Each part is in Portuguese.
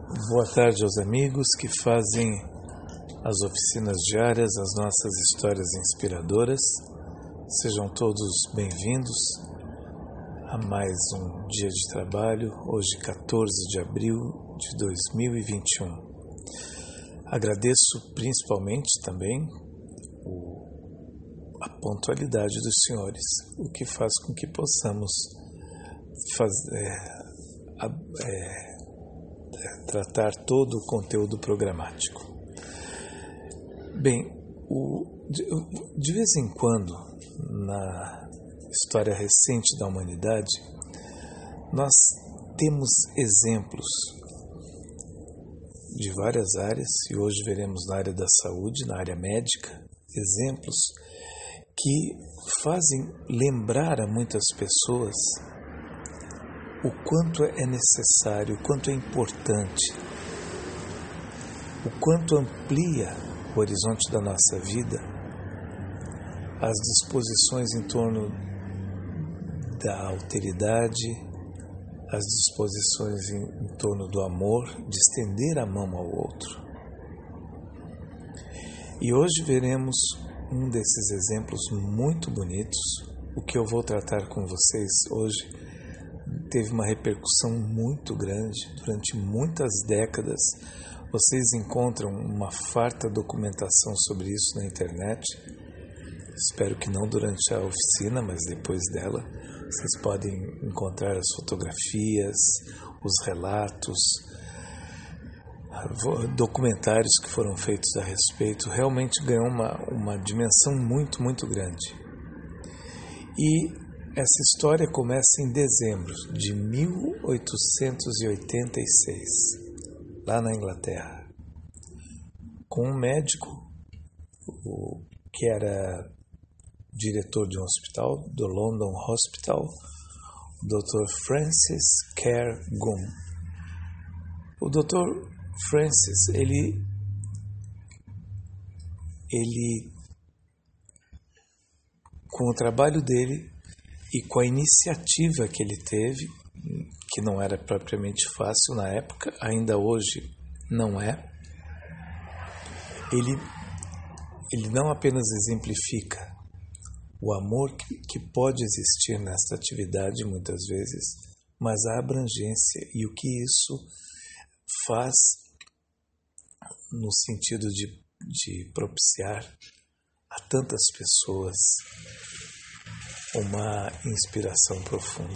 Boa tarde aos amigos que fazem as oficinas diárias, as nossas histórias inspiradoras. Sejam todos bem-vindos a mais um dia de trabalho, hoje 14 de abril de 2021. Agradeço principalmente também a pontualidade dos senhores, o que faz com que possamos tratar todo o conteúdo programático. Bem, de vez em quando, na história recente da humanidade, nós temos exemplos de várias áreas, e hoje veremos na área da saúde, na área médica, exemplos que fazem lembrar a muitas pessoas o quanto é necessário, o quanto é importante, o quanto amplia o horizonte da nossa vida as disposições em torno da alteridade, as disposições em torno do amor, de estender a mão ao outro. E hoje veremos um desses exemplos muito bonitos. O que eu vou tratar com vocês hoje teve uma repercussão muito grande durante muitas décadas. Vocês encontram uma farta documentação sobre isso na internet. Espero que não durante a oficina, mas depois dela. Vocês podem encontrar as fotografias, os relatos, documentários que foram feitos a respeito. Realmente ganhou uma dimensão muito, muito grande. E essa história começa em dezembro de 1886, lá na Inglaterra, com um médico que era diretor de um hospital, do London Hospital, o Dr. Francis Kerr Goom. O Dr. Francis, ele com o trabalho dele e com a iniciativa que ele teve, que não era propriamente fácil na época, ainda hoje não é, ele não apenas exemplifica o amor que pode existir nesta atividade muitas vezes, mas a abrangência e o que isso faz no sentido de propiciar a tantas pessoas uma inspiração profunda.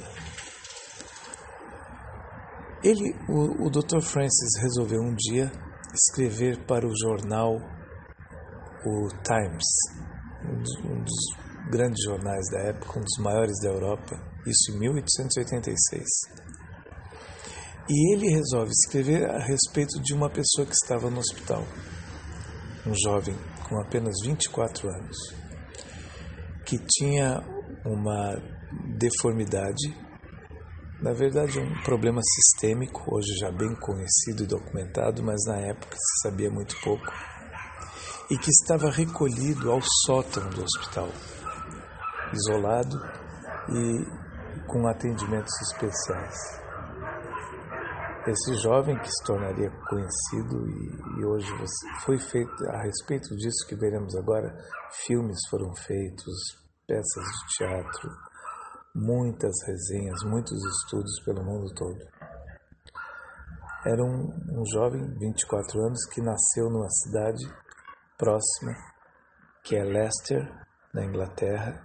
O Dr. Francis resolveu um dia escrever para o jornal o Times, um dos grandes jornais da época, um dos maiores da Europa, isso em 1886. E ele resolve escrever a respeito de uma pessoa que estava no hospital, um jovem com apenas 24 anos, que tinha uma deformidade, na verdade um problema sistêmico, hoje já bem conhecido e documentado, mas na época se sabia muito pouco, e que estava recolhido ao sótão do hospital, isolado e com atendimentos especiais. Esse jovem que se tornaria conhecido e hoje foi feito, a respeito disso que veremos agora, filmes foram feitos, peças de teatro, muitas resenhas, muitos estudos pelo mundo todo. Era um jovem, 24 anos, que nasceu numa cidade próxima, que é Leicester, na Inglaterra,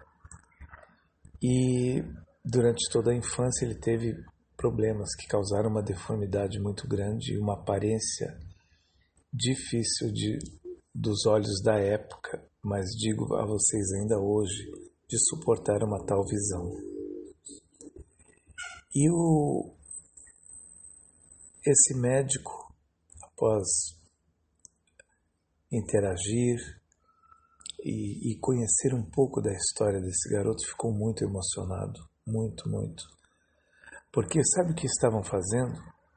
e durante toda a infância ele teve problemas que causaram uma deformidade muito grande e uma aparência difícil dos olhos da época, mas digo a vocês ainda hoje, de suportar uma tal visão. E esse médico, após interagir e conhecer um pouco da história desse garoto, ficou muito emocionado, muito, muito. Porque sabe o que estavam fazendo?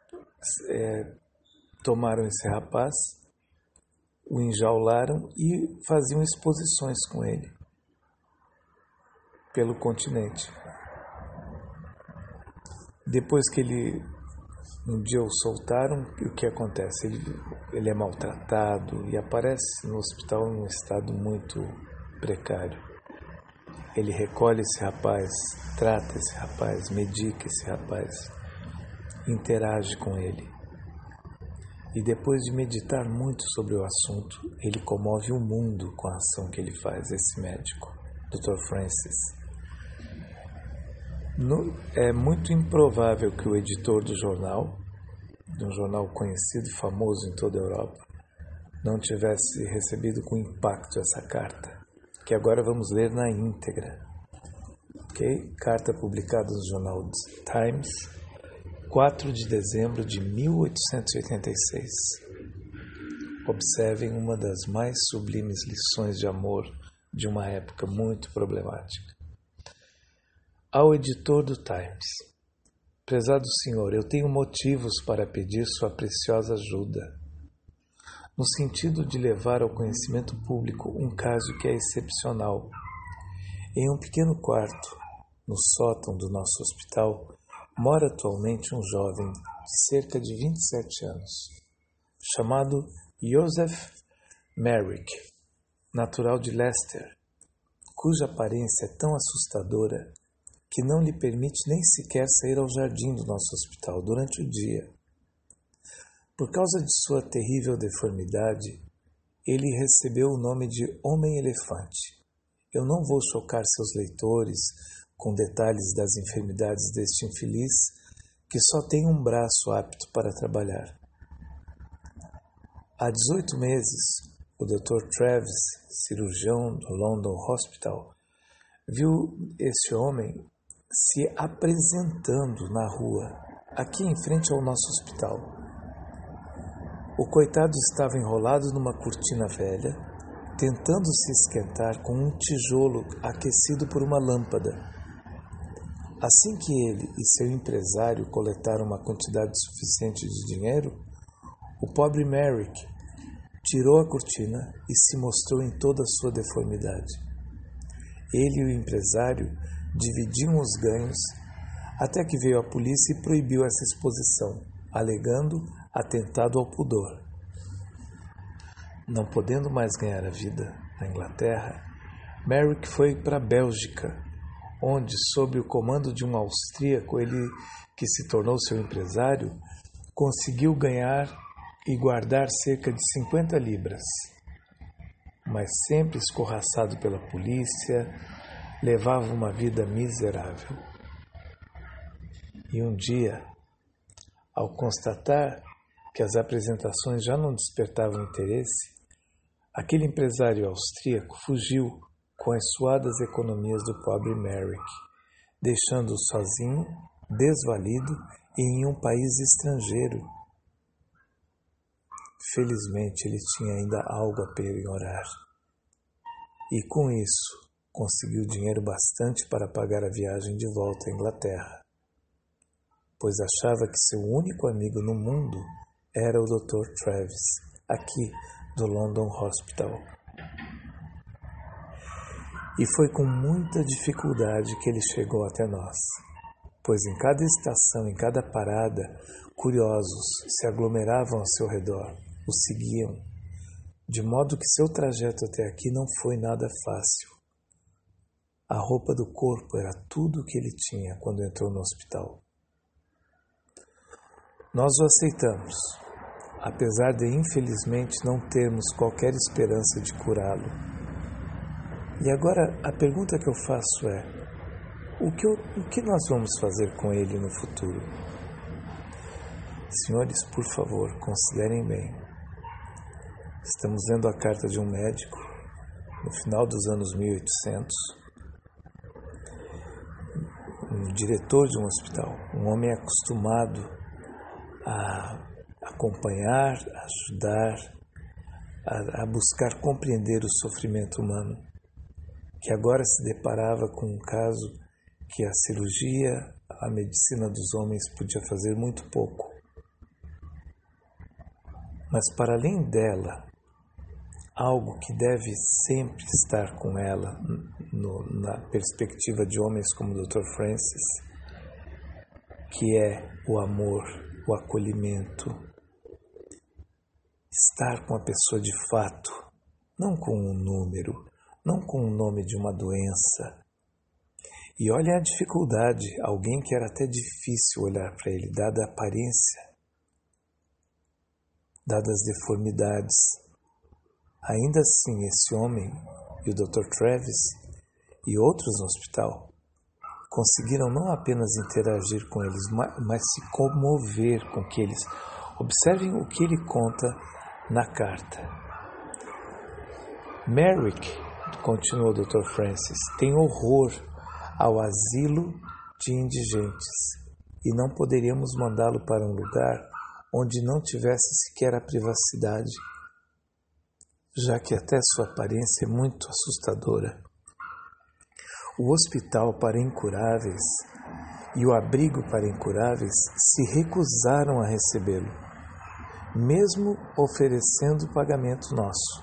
Tomaram esse rapaz, o enjaularam e faziam exposições com ele pelo continente. Depois que ele Um dia o soltaram e o que acontece? Ele é maltratado e aparece no hospital em um estado muito precário. Ele recolhe esse rapaz, trata esse rapaz, medica esse rapaz, interage com ele. E depois de meditar muito sobre o assunto, ele comove o mundo com a ação que ele faz, esse médico, Dr. Francis. É muito improvável que o editor do jornal, de um jornal conhecido e famoso em toda a Europa, não tivesse recebido com impacto essa carta, que agora vamos ler na íntegra. Okay? Carta publicada no jornal Times, 4 de dezembro de 1886. Observem uma das mais sublimes lições de amor de uma época muito problemática. Ao editor do Times: prezado senhor, eu tenho motivos para pedir sua preciosa ajuda, no sentido de levar ao conhecimento público um caso que é excepcional. Em um pequeno quarto, no sótão do nosso hospital, mora atualmente um jovem de cerca de 27 anos, chamado Joseph Merrick, natural de Leicester, cuja aparência é tão assustadora que não lhe permite nem sequer sair ao jardim do nosso hospital durante o dia. Por causa de sua terrível deformidade, ele recebeu o nome de Homem-Elefante. Eu não vou chocar seus leitores com detalhes das enfermidades deste infeliz, que só tem um braço apto para trabalhar. Há 18 meses, o Dr. Travis, cirurgião do London Hospital, viu esse homem se apresentando na rua, aqui em frente ao nosso hospital. O coitado estava enrolado numa cortina velha, tentando se esquentar com um tijolo aquecido por uma lâmpada. Assim que ele e seu empresário coletaram uma quantidade suficiente de dinheiro, o pobre Merrick tirou a cortina e se mostrou em toda a sua deformidade. Ele e o empresário dividiam os ganhos, até que veio a polícia e proibiu essa exposição, alegando atentado ao pudor. Não podendo mais ganhar a vida na Inglaterra, Merrick foi para a Bélgica, onde, sob o comando de um austríaco, ele, que se tornou seu empresário, conseguiu ganhar e guardar cerca de 50 libras. Mas sempre escorraçado pela polícia, levava uma vida miserável. E um dia, ao constatar que as apresentações já não despertavam interesse, aquele empresário austríaco fugiu com as suadas economias do pobre Merrick, deixando-o sozinho, desvalido e em um país estrangeiro. Felizmente, ele tinha ainda algo a penhorar. E com isso, conseguiu dinheiro bastante para pagar a viagem de volta à Inglaterra, pois achava que seu único amigo no mundo era o Dr. Travis, aqui do London Hospital. E foi com muita dificuldade que ele chegou até nós, pois em cada estação, em cada parada, curiosos se aglomeravam ao seu redor, o seguiam, de modo que seu trajeto até aqui não foi nada fácil. A roupa do corpo era tudo o que ele tinha quando entrou no hospital. Nós o aceitamos, apesar de infelizmente não termos qualquer esperança de curá-lo. E agora a pergunta que eu faço é: o que nós vamos fazer com ele no futuro? Senhores, por favor, considerem bem. Estamos lendo a carta de um médico no final dos anos 1800, um diretor de um hospital, um homem acostumado a acompanhar, a ajudar, a buscar compreender o sofrimento humano, que agora se deparava com um caso que a cirurgia, a medicina dos homens podia fazer muito pouco. Mas para além dela, algo que deve sempre estar com ela na perspectiva de homens como o Dr. Francis, que é o amor o acolhimento, estar com a pessoa de fato, não com um número, não com o nome de uma doença. E olha a dificuldade, alguém que era até difícil olhar para ele, dada a aparência, dadas as deformidades. Ainda assim, esse homem e o Dr. Travis e outros no hospital conseguiram não apenas interagir com eles, mas se comover com que eles. Observem o que ele conta na carta. Merrick, continuou o Dr. Francis, tem horror ao asilo de indigentes e não poderíamos mandá-lo para um lugar onde não tivesse sequer a privacidade, já que até sua aparência é muito assustadora. O hospital para incuráveis e o abrigo para incuráveis se recusaram a recebê-lo, mesmo oferecendo pagamento nosso.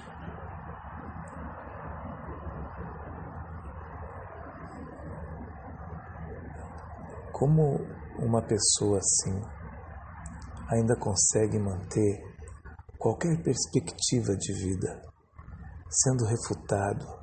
Como uma pessoa assim ainda consegue manter qualquer perspectiva de vida, sendo refutado,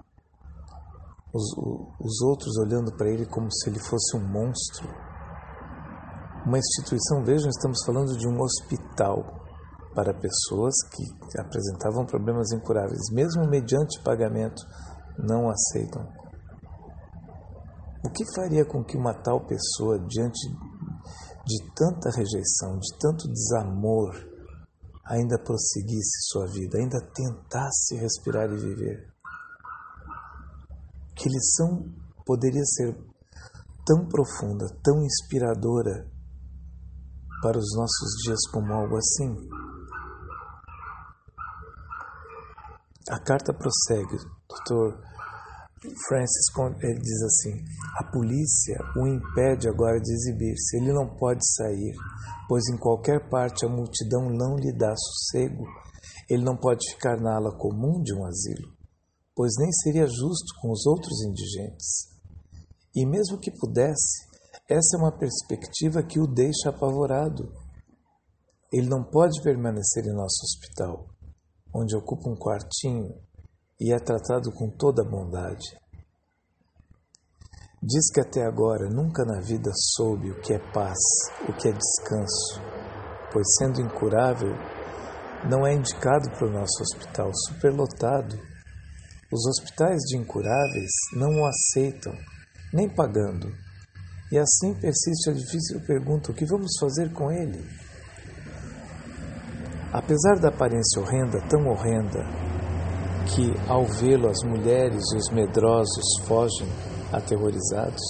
os outros olhando para ele como se ele fosse um monstro? Uma instituição, vejam, estamos falando de um hospital para pessoas que apresentavam problemas incuráveis, mesmo mediante pagamento, não aceitam. O que faria com que uma tal pessoa, diante de tanta rejeição, de tanto desamor, ainda prosseguisse sua vida, ainda tentasse respirar e viver? Que lição poderia ser tão profunda, tão inspiradora para os nossos dias como algo assim? A carta prossegue. Dr. Francis, ele diz assim: a polícia o impede agora de exibir-se. Ele não pode sair, pois em qualquer parte a multidão não lhe dá sossego. Ele não pode ficar na ala comum de um asilo, pois nem seria justo com os outros indigentes. E mesmo que pudesse, essa é uma perspectiva que o deixa apavorado. Ele não pode permanecer em nosso hospital, onde ocupa um quartinho e é tratado com toda a bondade. Diz que até agora nunca na vida soube o que é paz, o que é descanso, pois sendo incurável, não é indicado para o nosso hospital superlotado. Os hospitais de incuráveis não o aceitam, nem pagando. E assim persiste a difícil pergunta: o que vamos fazer com ele? Apesar da aparência horrenda, tão horrenda, que ao vê-lo as mulheres e os medrosos fogem aterrorizados,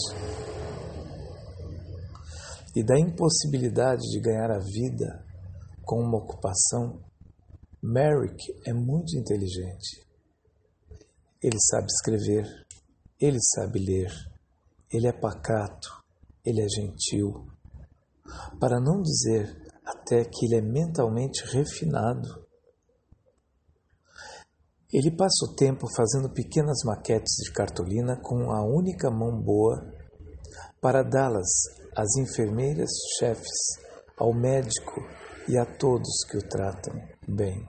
e da impossibilidade de ganhar a vida com uma ocupação, Merrick é muito inteligente. Ele sabe escrever, ele sabe ler, ele é pacato, ele é gentil, para não dizer até que ele é mentalmente refinado. Ele passa o tempo fazendo pequenas maquetes de cartolina com a única mão boa para dá-las às enfermeiras chefes, ao médico e a todos que o tratam bem.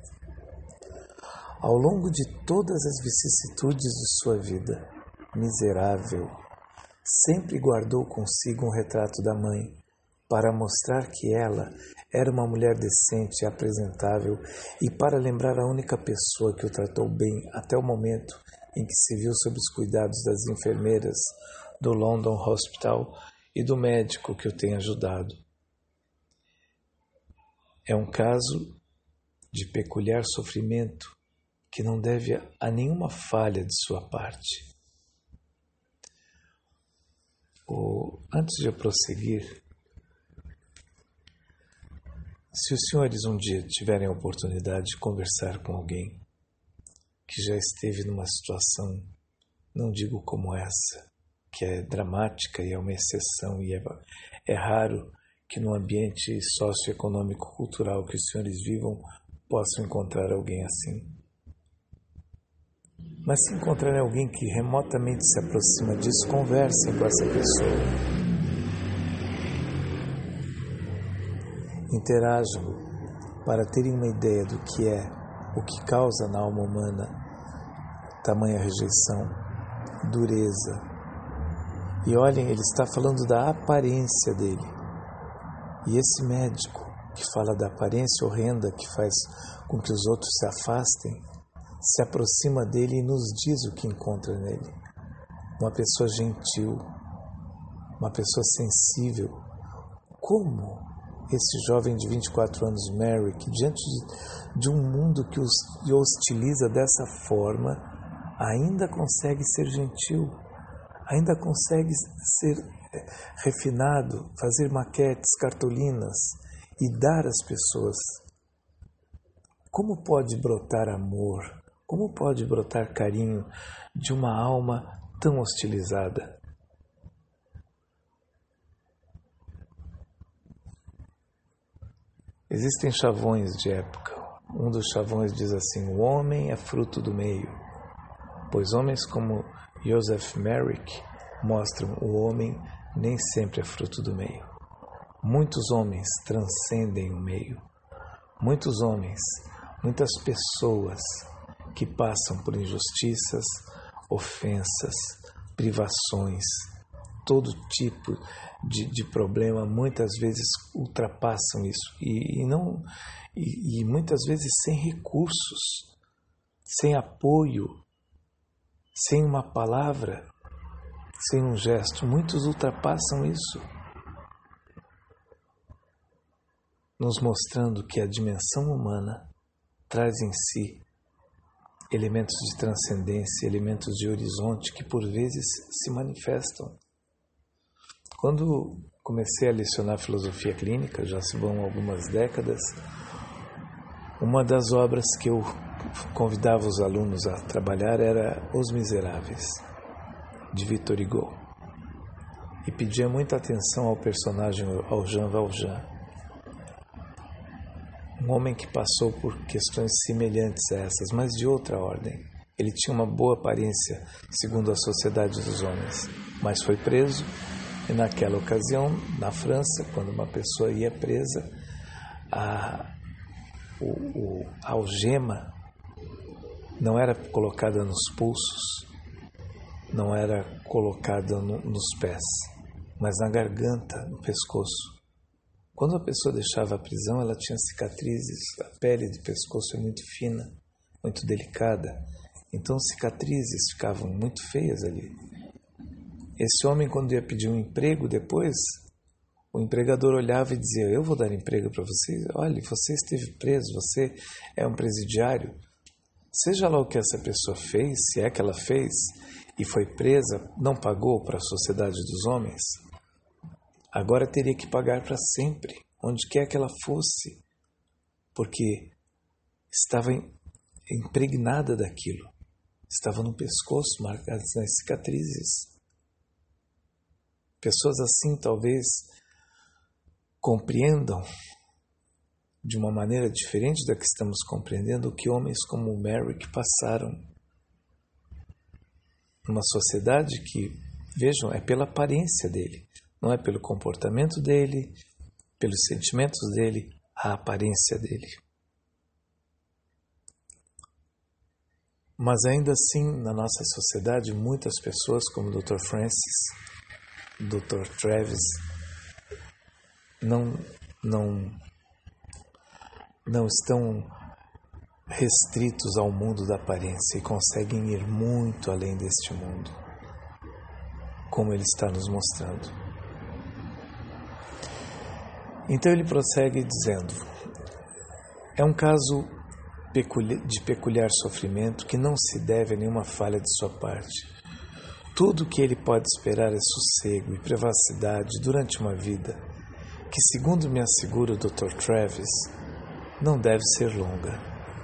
Ao longo de todas as vicissitudes de sua vida, miserável, sempre guardou consigo um retrato da mãe, para mostrar que ela era uma mulher decente e apresentável e para lembrar a única pessoa que o tratou bem até o momento em que se viu sob os cuidados das enfermeiras do London Hospital e do médico que o tem ajudado. É um caso de peculiar sofrimento que não deve a nenhuma falha de sua parte. Antes de eu prosseguir, se os senhores um dia tiverem a oportunidade de conversar com alguém que já esteve numa situação, não digo como essa, que é dramática e é uma exceção, e é raro que no ambiente socioeconômico-cultural que os senhores vivam possam encontrar alguém assim. Mas se encontrarem alguém que remotamente se aproxima disso, conversem com essa pessoa. Interajam para terem uma ideia do que é, o que causa na alma humana tamanha rejeição, dureza. E olhem, ele está falando da aparência dele. E esse médico que fala da aparência horrenda que faz com que os outros se afastem, se aproxima dele e nos diz o que encontra nele. Uma pessoa gentil, uma pessoa sensível. Como esse jovem de 24 anos, Merrick, diante de um mundo que o hostiliza dessa forma, ainda consegue ser gentil, ainda consegue ser refinado, fazer maquetes, cartolinas e dar às pessoas. Como pode brotar amor? Como pode brotar carinho de uma alma tão hostilizada? Existem chavões de época. Um dos chavões diz assim: o homem é fruto do meio, pois homens como Joseph Merrick mostram o homem nem sempre é fruto do meio. Muitos homens transcendem o meio. Muitos homens, muitas pessoas que passam por injustiças, ofensas, privações, todo tipo de problema, muitas vezes ultrapassam isso e muitas vezes sem recursos, sem apoio, sem uma palavra, sem um gesto. Muitos ultrapassam isso, nos mostrando que a dimensão humana traz em si elementos de transcendência, elementos de horizonte que por vezes se manifestam. Quando comecei a lecionar filosofia clínica, já se vão algumas décadas, uma das obras que eu convidava os alunos a trabalhar era Os Miseráveis, de Victor Hugo, e pedia muita atenção ao personagem, ao Jean Valjean, um homem que passou por questões semelhantes a essas, mas de outra ordem. Ele tinha uma boa aparência, segundo a sociedade dos homens, mas foi preso, e naquela ocasião, na França, quando uma pessoa ia presa, a algema não era colocada nos pulsos, não era colocada nos pés, mas na garganta, no pescoço. Quando a pessoa deixava a prisão, ela tinha cicatrizes, a pele do pescoço é muito fina, muito delicada, então cicatrizes ficavam muito feias ali. Esse homem, quando ia pedir um emprego depois, o empregador olhava e dizia: eu vou dar emprego para você, olha, você esteve preso, você é um presidiário, seja lá o que essa pessoa fez, se é que ela fez, e foi presa, não pagou para a sociedade dos homens, agora teria que pagar para sempre, onde quer que ela fosse, porque estava impregnada daquilo, estava no pescoço, marcadas nas cicatrizes. Pessoas assim talvez compreendam de uma maneira diferente da que estamos compreendendo o que homens como o Merrick passaram. Uma sociedade que, vejam, é pela aparência dele, não é pelo comportamento dele, pelos sentimentos dele, a aparência dele. Mas ainda assim, na nossa sociedade, muitas pessoas como o Dr. Francis, Dr. Travis, não estão restritos ao mundo da aparência e conseguem ir muito além deste mundo, como ele está nos mostrando. Então ele prossegue dizendo: é um caso de peculiar sofrimento que não se deve a nenhuma falha de sua parte. Tudo o que ele pode esperar é sossego e privacidade durante uma vida que, segundo me assegura o Dr. Travis, não deve ser longa.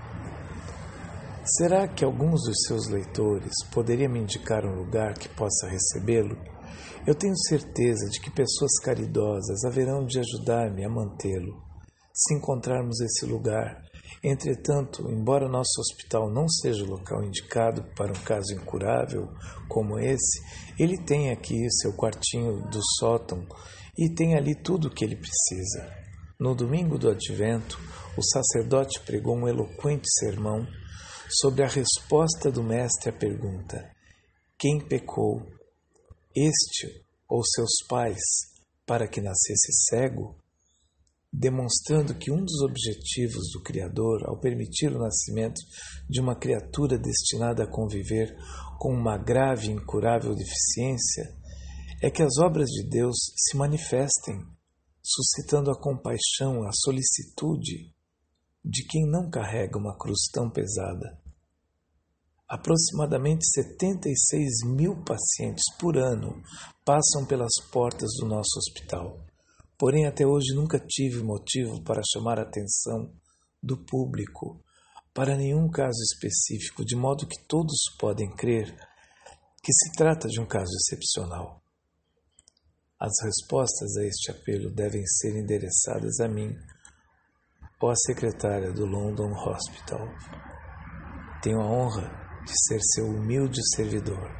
Será que alguns dos seus leitores poderiam me indicar um lugar que possa recebê-lo? Eu tenho certeza de que pessoas caridosas haverão de ajudar-me a mantê-lo, se encontrarmos esse lugar. Entretanto, embora nosso hospital não seja o local indicado para um caso incurável como esse, ele tem aqui seu quartinho do sótão e tem ali tudo o que ele precisa. No domingo do Advento, o sacerdote pregou um eloquente sermão sobre a resposta do Mestre à pergunta: quem pecou, este ou seus pais, para que nascesse cego? Demonstrando que um dos objetivos do Criador, ao permitir o nascimento de uma criatura destinada a conviver com uma grave e incurável deficiência, é que as obras de Deus se manifestem, suscitando a compaixão, a solicitude de quem não carrega uma cruz tão pesada. Aproximadamente 76 mil pacientes por ano passam pelas portas do nosso hospital. Porém, até hoje nunca tive motivo para chamar a atenção do público para nenhum caso específico, de modo que todos podem crer que se trata de um caso excepcional. As respostas a este apelo devem ser endereçadas a mim ou à secretária do London Hospital. Tenho a honra de ser seu humilde servidor,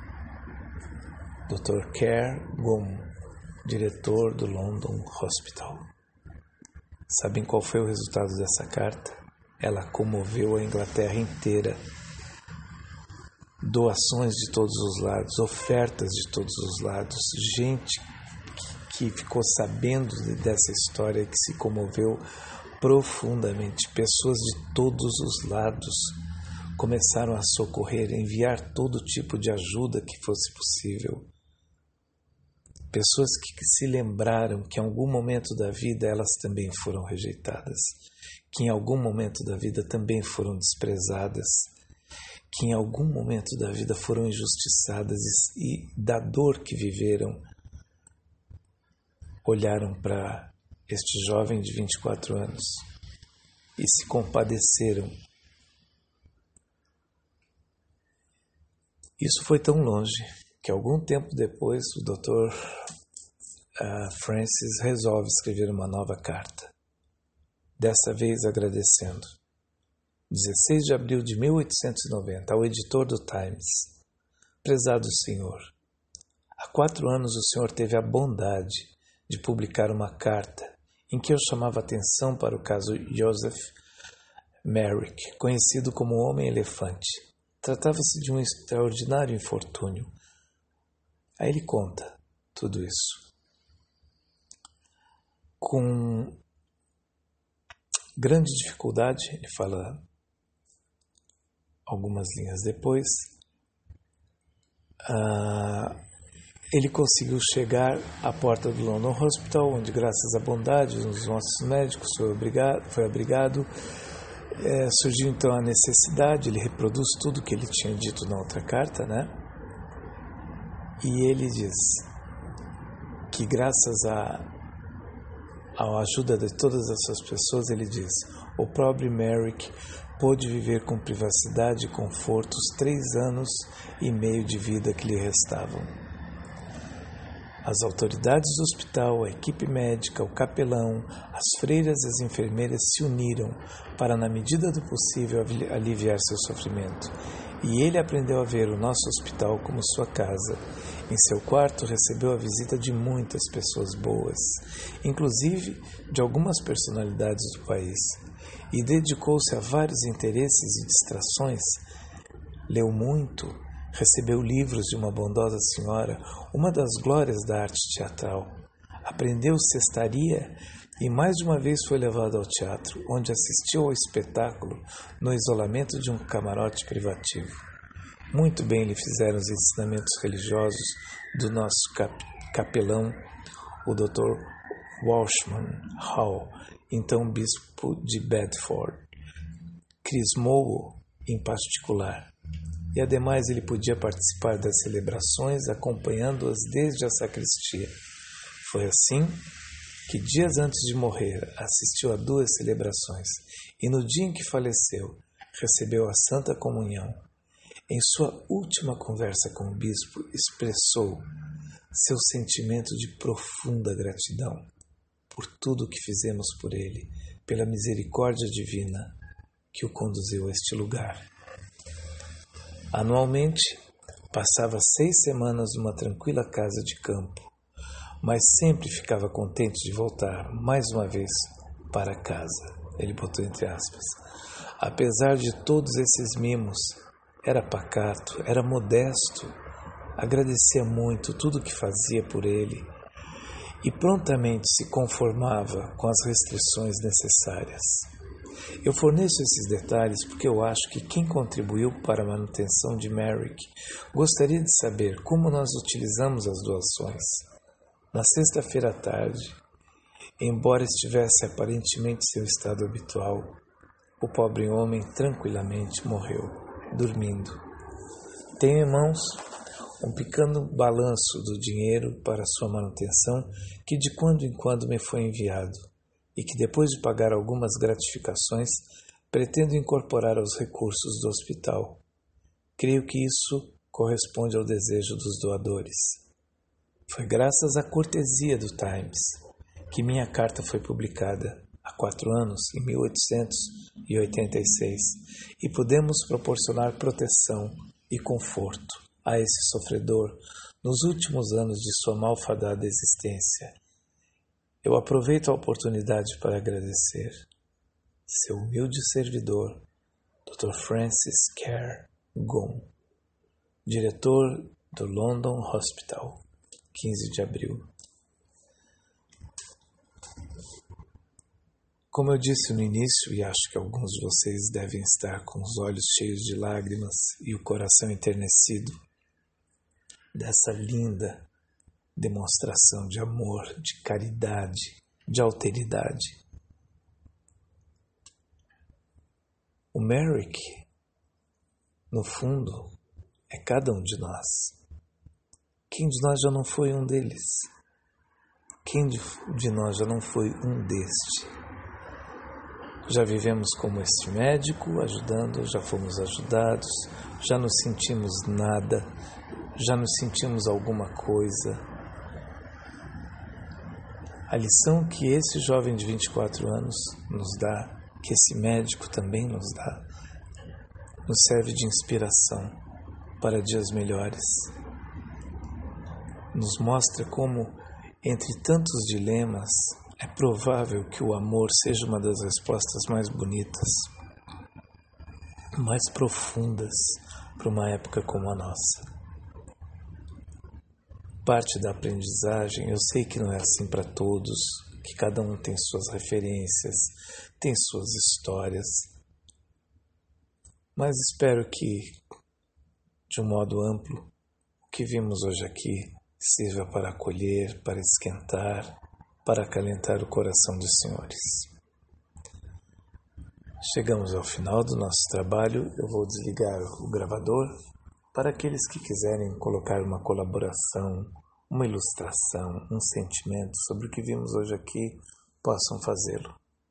Dr. Kerr Gomm, diretor do London Hospital. Sabem qual foi o resultado dessa carta? Ela comoveu a Inglaterra inteira. Doações de todos os lados, ofertas de todos os lados, gente que ficou sabendo dessa história e que se comoveu profundamente. Pessoas de todos os lados começaram a socorrer, a enviar todo tipo de ajuda que fosse possível. Pessoas que se lembraram que em algum momento da vida elas também foram rejeitadas, que em algum momento da vida também foram desprezadas, que em algum momento da vida foram injustiçadas e da dor que viveram, olharam para este jovem de 24 anos e se compadeceram. Isso foi tão longe que algum tempo depois o Dr. Francis resolve escrever uma nova carta, dessa vez agradecendo. 16 de abril de 1890, ao editor do Times: Prezado Senhor, há 4 anos o Senhor teve a bondade de publicar uma carta em que eu chamava atenção para o caso Joseph Merrick, conhecido como o Homem-Elefante. Tratava-se de um extraordinário infortúnio. Aí ele conta tudo isso. Com grande dificuldade, ele fala algumas linhas depois, ele conseguiu chegar à porta do London Hospital, onde, graças à bondade dos nossos médicos, foi abrigado. Surgiu então a necessidade, ele reproduz tudo que ele tinha dito na outra carta, né? E ele diz que graças à ajuda de todas essas pessoas, ele diz: o pobre Merrick pôde viver com privacidade e conforto os 3 anos e meio de vida que lhe restavam. As autoridades do hospital, a equipe médica, o capelão, as freiras e as enfermeiras se uniram para, na medida do possível, aliviar seu sofrimento. E ele aprendeu a ver o nosso hospital como sua casa. Em seu quarto recebeu a visita de muitas pessoas boas, inclusive de algumas personalidades do país, e dedicou-se a vários interesses e distrações. Leu muito, recebeu livros de uma bondosa senhora, uma das glórias da arte teatral. Aprendeu cestaria e mais de uma vez foi levado ao teatro, onde assistiu ao espetáculo no isolamento de um camarote privativo. Muito bem lhe fizeram os ensinamentos religiosos do nosso capelão, o Dr. Walshman Hall, então bispo de Bedford. Crismou-o em particular. E ademais ele podia participar das celebrações, acompanhando-as desde a sacristia. Foi assim que, dias antes de morrer, assistiu a 2 celebrações e no dia em que faleceu, recebeu a Santa Comunhão. Em sua última conversa com o bispo, expressou seu sentimento de profunda gratidão por tudo o que fizemos por ele, pela misericórdia divina que o conduziu a este lugar. Anualmente, passava 6 semanas numa tranquila casa de campo, mas sempre ficava contente de voltar mais uma vez para casa. Ele botou entre aspas. Apesar de todos esses mimos, era pacato, era modesto, agradecia muito tudo que fazia por ele e prontamente se conformava com as restrições necessárias. Eu forneço esses detalhes porque eu acho que quem contribuiu para a manutenção de Merrick gostaria de saber como nós utilizamos as doações. Na sexta-feira à tarde, embora estivesse aparentemente em seu estado habitual, o pobre homem tranquilamente morreu, dormindo. Tenho em mãos um pequeno balanço do dinheiro para sua manutenção que de quando em quando me foi enviado e que depois de pagar algumas gratificações pretendo incorporar aos recursos do hospital. Creio que isso corresponde ao desejo dos doadores. Foi graças à cortesia do Times que minha carta foi publicada há 4 anos, em 1886, e pudemos proporcionar proteção e conforto a esse sofredor nos últimos anos de sua malfadada existência. Eu aproveito a oportunidade para agradecer. Seu humilde servidor, Dr. Francis Kerr Gon, diretor do London Hospital, 15 de abril. Como eu disse no início, e acho que alguns de vocês devem estar com os olhos cheios de lágrimas e o coração enternecido dessa linda demonstração de amor, de caridade, de alteridade. O Merrick, no fundo, é cada um de nós. Quem de nós já não foi um deles? Quem de nós já não foi um deste? Já vivemos como este médico, ajudando, já fomos ajudados, já nos sentimos nada, já nos sentimos alguma coisa. A lição que esse jovem de 24 anos nos dá, que esse médico também nos dá, nos serve de inspiração para dias melhores. Nos mostra como, entre tantos dilemas, é provável que o amor seja uma das respostas mais bonitas, mais profundas para uma época como a nossa. Parte da aprendizagem, eu sei que não é assim para todos, que cada um tem suas referências, tem suas histórias, mas espero que, de um modo amplo, o que vimos hoje aqui sirva para acolher, para esquentar, para acalentar o coração dos senhores. Chegamos ao final do nosso trabalho. Eu vou desligar o gravador para aqueles que quiserem colocar uma colaboração, uma ilustração, um sentimento sobre o que vimos hoje aqui, possam fazê-lo.